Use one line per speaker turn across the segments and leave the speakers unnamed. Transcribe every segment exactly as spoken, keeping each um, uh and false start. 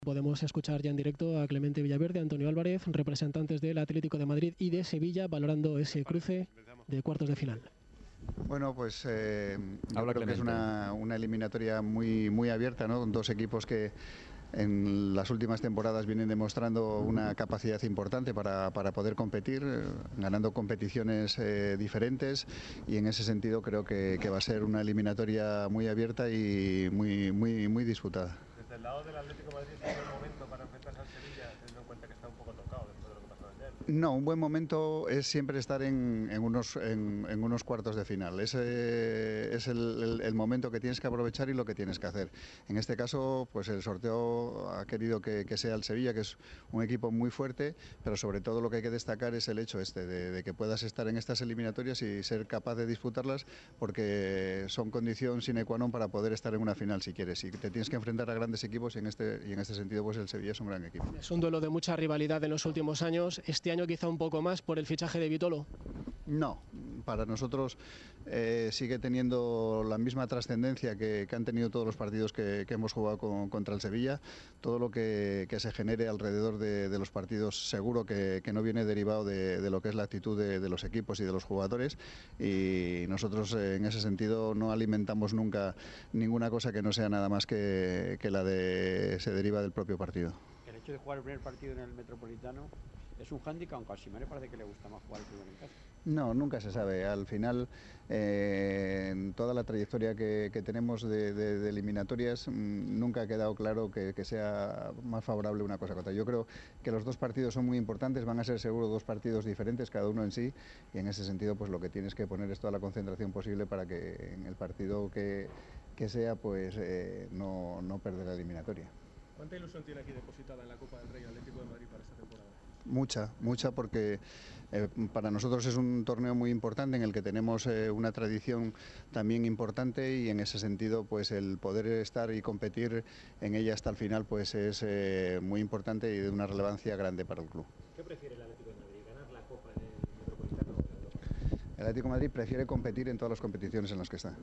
Podemos escuchar ya en directo a Clemente Villaverde, Antonio Álvarez, representantes del Atlético de Madrid y de Sevilla, valorando ese cruce de cuartos de final.
Bueno, pues eh, yo creo que es una, una eliminatoria muy, muy abierta, ¿no? Dos equipos que en las últimas temporadas vienen demostrando una capacidad importante para, para poder competir, eh, ganando competiciones eh, diferentes, y en ese sentido creo que, que va a ser una eliminatoria muy abierta y muy, muy, muy disputada.
Desde el lado del Atlético de Madrid, ¿es un buen momento para enfrentarse al Sevilla, teniendo en cuenta que está un poco tocado después de lo que pasó ayer?
No, un buen momento es siempre estar en, en, unos, en, en unos cuartos de final. Ese es el, el, el momento que tienes que aprovechar y lo que tienes que hacer. En este caso, pues el sorteo ha querido que, que sea el Sevilla, que es un equipo muy fuerte, pero sobre todo lo que hay que destacar es el hecho este de, de que puedas estar en estas eliminatorias y ser capaz de disputarlas, porque son condición sine qua non para poder estar en una final si quieres. Y te tienes que enfrentar a grandes equipos y en este, y en este sentido pues el Sevilla es un gran equipo.
Es un duelo de mucha rivalidad en los últimos años. Este año quizá un poco más por el fichaje de Vitolo.
No, para nosotros eh, sigue teniendo la misma trascendencia que, que han tenido todos los partidos que, que hemos jugado con, contra el Sevilla. Todo lo que, que se genere alrededor de, de los partidos seguro que, que no viene derivado de, de lo que es la actitud de, de los equipos y de los jugadores, y nosotros eh, en ese sentido no alimentamos nunca ninguna cosa que no sea nada más que, que la de se deriva del propio partido.
El hecho de jugar el primer partido en el Metropolitano es un hándicap, aunque a Simeone parece que le gusta más jugar el primero en casa.
No, nunca se sabe. Al final, eh, en toda la trayectoria que, que tenemos de, de, de eliminatorias, mmm, nunca ha quedado claro que, que sea más favorable una cosa que otra. Yo creo que los dos partidos son muy importantes, van a ser seguro dos partidos diferentes, cada uno en sí, y en ese sentido pues lo que tienes que poner es toda la concentración posible para que en el partido que, que sea, pues eh, no, no perder la eliminatoria.
¿Cuánta ilusión tiene aquí depositada en la Copa del Rey Atlético de Madrid para esta temporada?
Mucha, mucha, porque eh, para nosotros es un torneo muy importante en el que tenemos eh, una tradición también importante, y en ese sentido pues el poder estar y competir en ella hasta el final pues es eh, muy importante y de una relevancia grande para el club.
¿Qué prefiere el Atlético de Madrid? ¿Ganar la Copa en el Metropolitano o en Europa?
El Atlético de Madrid prefiere competir en todas las competiciones en las que está.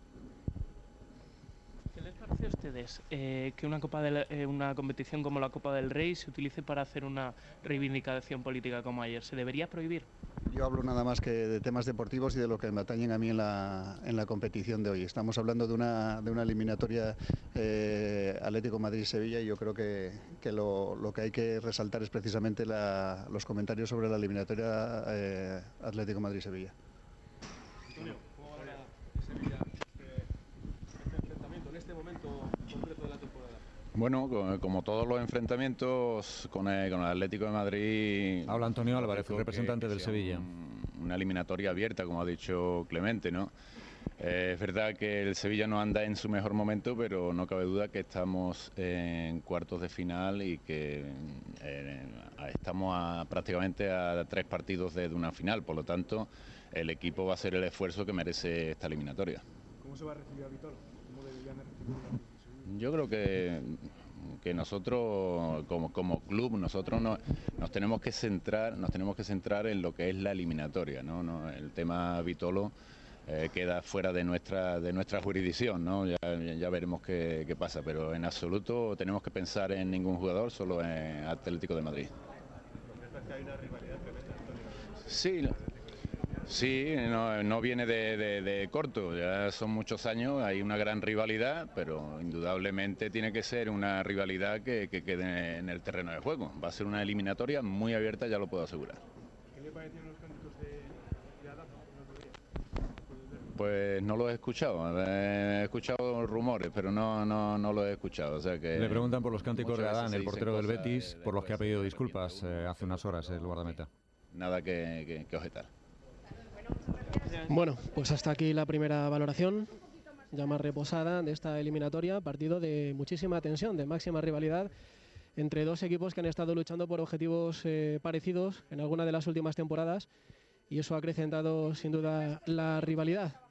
¿Qué les parece a ustedes eh, que una, Copa de, eh, una competición como la Copa del Rey se utilice para hacer una reivindicación política como ayer? ¿Se debería prohibir?
Yo hablo nada más que de temas deportivos y de lo que me atañen a mí en la, en la competición de hoy. Estamos hablando de una, de una eliminatoria eh, Atlético Madrid-Sevilla, y yo creo que, que lo, lo que hay que resaltar es precisamente la, los comentarios sobre la eliminatoria eh, Atlético Madrid-Sevilla.
Antonio, ¿cómo va la Sevilla este, este enfrentamiento en este momento concreto de la temporada?
Bueno, como todos los enfrentamiamientos con el, con el Atlético de Madrid...
Habla Antonio Álvarez, el representante
que, que
del Sevilla.
Un, una eliminatoria abierta, como ha dicho Clemente, ¿no? Eh, es verdad que el Sevilla no anda en su mejor momento, pero no cabe duda que estamos en cuartos de final y que eh, estamos a, prácticamente a tres partidos de, de una final. Por lo tanto, el equipo va a hacer el esfuerzo que merece esta eliminatoria.
¿Cómo se va a recibir a Vitolo? ¿Cómo deberían recibirlo?
Yo creo que, que nosotros como, como club nosotros no, nos tenemos que centrar nos tenemos que centrar en lo que es la eliminatoria, ¿no? No, el tema Vitolo eh, queda fuera de nuestra de nuestra jurisdicción, ¿no? Ya, ya veremos qué, qué pasa, pero en absoluto tenemos que pensar en ningún jugador, solo en Atlético de Madrid.
¿Es que hay una rivalidad tremenda, Antonio?
Sí. Sí, no, no viene de, de, de corto, ya son muchos años, hay una gran rivalidad, pero indudablemente tiene que ser una rivalidad que, que quede en el terreno de juego. Va a ser una eliminatoria muy abierta, ya lo puedo asegurar.
¿Qué le parecieron los cánticos de, de Adama?
Pues no lo he escuchado, he escuchado rumores, pero no, no, no lo he escuchado. O sea que
le preguntan por los cánticos de Adán, el portero del Betis, por los que ha pedido
de
disculpas eh, hace unas horas el guardameta.
Nada que, que, que objetar.
Bueno, pues hasta aquí la primera valoración, ya más reposada, de esta eliminatoria. Partido de muchísima tensión, de máxima rivalidad, entre dos equipos que han estado luchando por objetivos eh, parecidos en alguna de las últimas temporadas, y eso ha acrecentado sin duda la rivalidad.